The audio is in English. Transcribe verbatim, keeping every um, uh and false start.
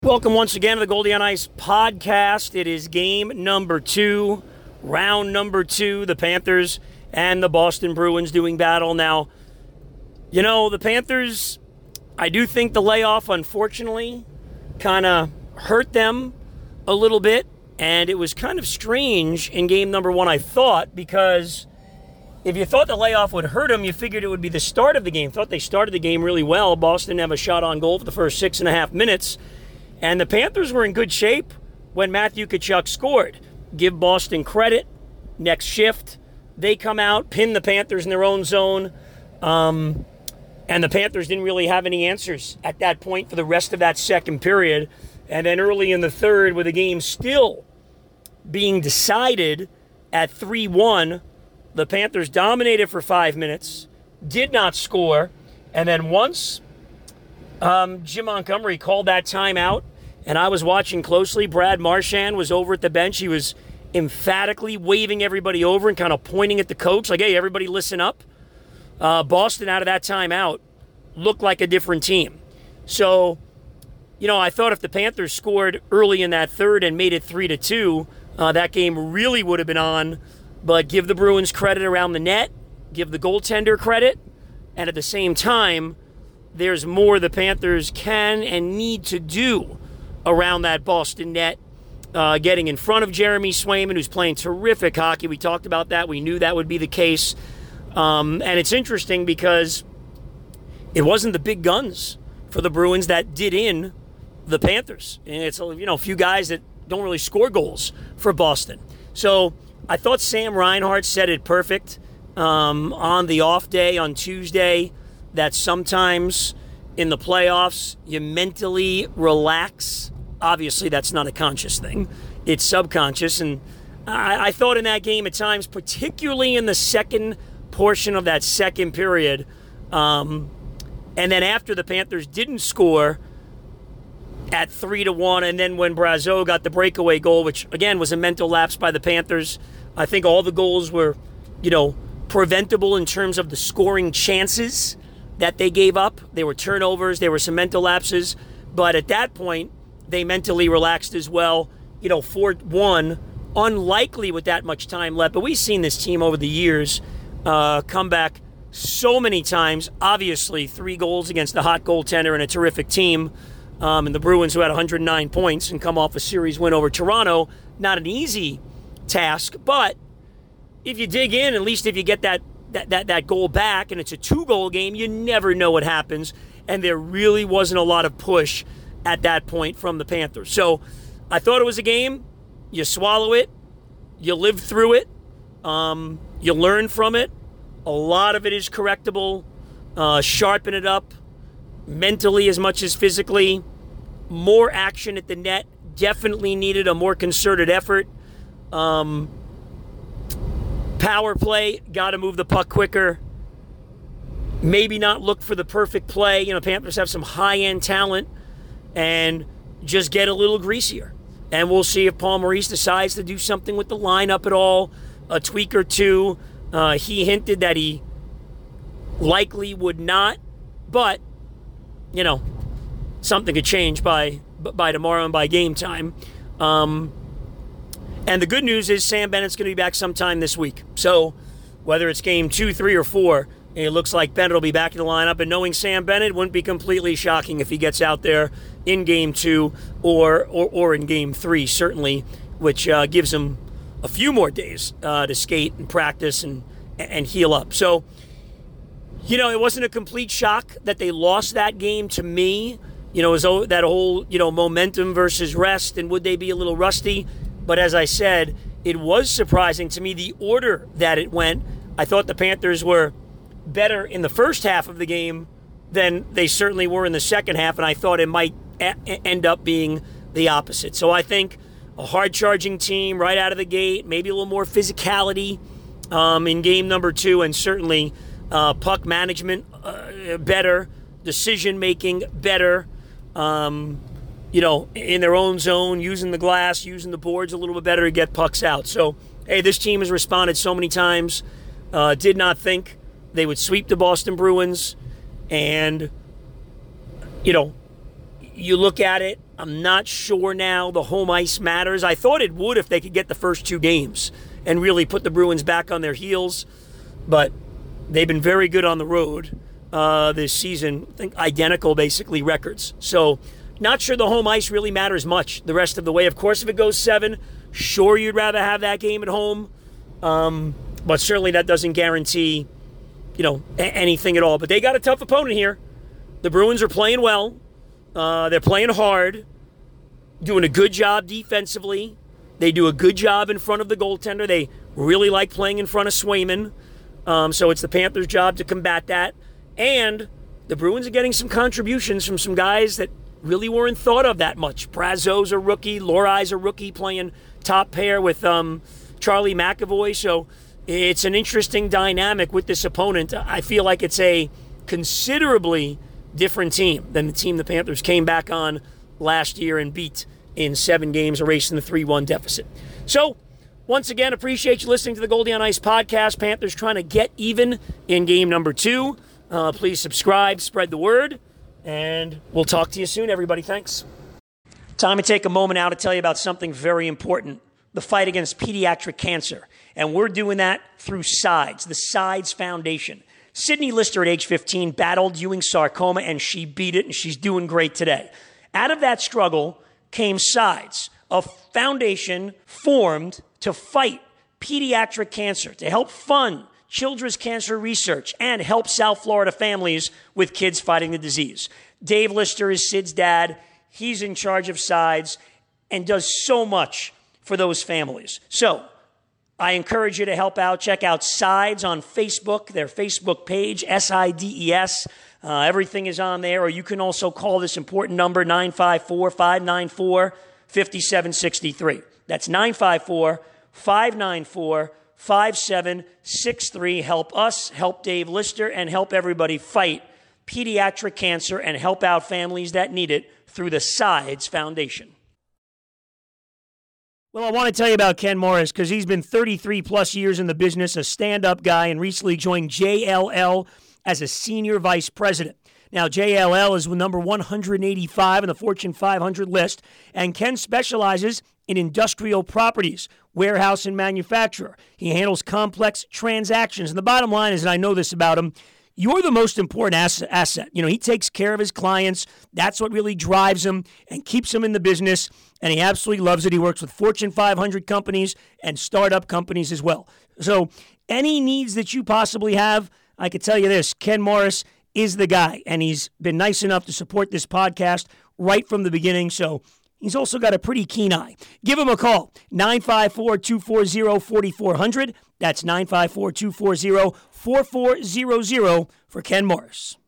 Welcome once again to the Goldie on Ice podcast. It is game number two, round number two. The Panthers and the Boston Bruins doing battle. Now, you know, the Panthers, I do think the layoff, unfortunately, kind of hurt them a little bit. And it was kind of strange in game number one, I thought, because if you thought the layoff would hurt them, you figured it would be the start of the game. Thought they started the game really well. Boston didn't have a shot on goal for the first six and a half minutes. And the Panthers were in good shape when Matthew Tkachuk scored. Give Boston credit. Next shift, they come out, pin the Panthers in their own zone. Um, and the Panthers didn't really have any answers at that point for the rest of that second period. And then early in the third, with the game still being decided at three one, the Panthers dominated for five minutes, did not score. And then once um, Jim Montgomery called that timeout, and I was watching closely, Brad Marchand was over at the bench. He was emphatically waving everybody over and kind of pointing at the coach like, hey, everybody listen up. Uh, Boston, out of that timeout, looked like a different team. So, you know, I thought if the Panthers scored early in that third and made it three to two, uh, that game really would have been on. But give the Bruins credit around the net, give the goaltender credit, and at the same time, there's more the Panthers can and need to do around that Boston net, uh, getting in front of Jeremy Swayman, who's playing terrific hockey. We talked about that. We knew that would be the case. Um, and it's interesting because it wasn't the big guns for the Bruins that did in the Panthers. And it's, you know, a few guys that don't really score goals for Boston. So I thought Sam Reinhart said it perfect um, on the off day on Tuesday, that sometimes in the playoffs you mentally relax. Obviously, that's not a conscious thing. It's subconscious. And I, I thought in that game at times, particularly in the second portion of that second period, um, and then after the Panthers didn't score at three to one, and then when Brazeau got the breakaway goal, which again was a mental lapse by the Panthers, I think all the goals were, you know, preventable in terms of the scoring chances that they gave up. They were turnovers, there were some mental lapses, but at that point, they mentally relaxed as well. You know, four one, unlikely with that much time left, but we've seen this team over the years uh, come back so many times. Obviously, three goals against a hot goaltender and a terrific team. Um, and the Bruins, who had one hundred nine points and come off a series win over Toronto, not an easy task, but if you dig in, at least if you get that that that, that goal back and it's a two-goal game, you never know what happens, and there really wasn't a lot of push at that point from the Panthers. So I thought it was a game. You swallow it. You live through it. Um, you learn from it. A lot of it is correctable. Uh, sharpen it up mentally as much as physically. More action at the net. Definitely needed a more concerted effort. Um, power play. Got to move the puck quicker. Maybe not look for the perfect play. You know, Panthers have some high-end talent. And just get a little greasier. And we'll see if Paul Maurice decides to do something with the lineup at all, a tweak or two. Uh, he hinted that he likely would not, but, you know, something could change by by tomorrow and by game time. Um, and the good news is Sam Bennett's going to be back sometime this week. So whether it's game two, three, or four, it looks like Bennett will be back in the lineup, and knowing Sam Bennett wouldn't be completely shocking if he gets out there in game two or or, or in game three, certainly, which uh, gives him a few more days uh, to skate and practice and and heal up. So, you know, it wasn't a complete shock that they lost that game to me. You know, it was that whole, you know, momentum versus rest, and would they be a little rusty? But as I said, it was surprising to me the order that it went. I thought the Panthers were better in the first half of the game than they certainly were in the second half, and I thought it might a- end up being the opposite. So I think a hard-charging team right out of the gate, maybe a little more physicality um, in game number two, and certainly uh, puck management uh, better, decision-making better, um, you know, in their own zone, using the glass, using the boards a little bit better to get pucks out. So, hey, this team has responded so many times. Uh, did not think they would sweep the Boston Bruins, and, you know, you look at it, I'm not sure now the home ice matters. I thought it would if they could get the first two games and really put the Bruins back on their heels. But they've been very good on the road uh, this season. I think identical, basically, records. So not sure the home ice really matters much the rest of the way. Of course, if it goes seven, sure you'd rather have that game at home. Um, but certainly that doesn't guarantee, you know, a- anything at all. But they got a tough opponent here. The Bruins are playing well. Uh, they're playing hard, doing a good job defensively. They do a good job in front of the goaltender. They really like playing in front of Swayman. Um, so it's the Panthers' job to combat that. And the Bruins are getting some contributions from some guys that really weren't thought of that much. Brazo's a rookie. Lorai's a rookie playing top pair with um, Charlie McAvoy. So it's an interesting dynamic with this opponent. I feel like it's a considerably different team than the team the Panthers came back on last year and beat in seven games, erasing the three one deficit. So, once again, appreciate you listening to the Goldie on Ice podcast. Panthers trying to get even in game number two. Uh, please subscribe, spread the word, and we'll talk to you soon, everybody. Thanks. Time to take a moment now to tell you about something very important, the fight against pediatric cancer. And we're doing that through SIDES, the SIDES Foundation. Sydney Lister at age fifteen battled Ewing sarcoma, and she beat it, and she's doing great today. Out of that struggle came SIDES, a foundation formed to fight pediatric cancer, to help fund children's cancer research, and help South Florida families with kids fighting the disease. Dave Lister is Sid's dad. He's in charge of SIDES and does so much for those families. So, I encourage you to help out. Check out SIDES on Facebook, their Facebook page, S I D E S. Uh, everything is on there. Or you can also call this important number, nine five four, five nine four, five seven six three. That's nine five four, five nine four, five seven six three. Help us, help Dave Lister, and help everybody fight pediatric cancer and help out families that need it through the SIDES Foundation. Well, I want to tell you about Ken Morris because he's been thirty-three plus years in the business, a stand-up guy, and recently joined J L L as a senior vice president. Now, J L L is number one hundred eighty-five on the Fortune five hundred list, and Ken specializes in industrial properties, warehouse, and manufacturer. He handles complex transactions, and the bottom line is, and I know this about him, you're the most important asset. You know, he takes care of his clients. That's what really drives him and keeps him in the business, and he absolutely loves it. He works with Fortune five hundred companies and startup companies as well. So any needs that you possibly have, I can tell you this, Ken Morris is the guy, and he's been nice enough to support this podcast right from the beginning, so he's also got a pretty keen eye. Give him a call, nine five four, two four zero, four four zero zero. That's nine five four, two four zero, four four zero zero for Ken Morris.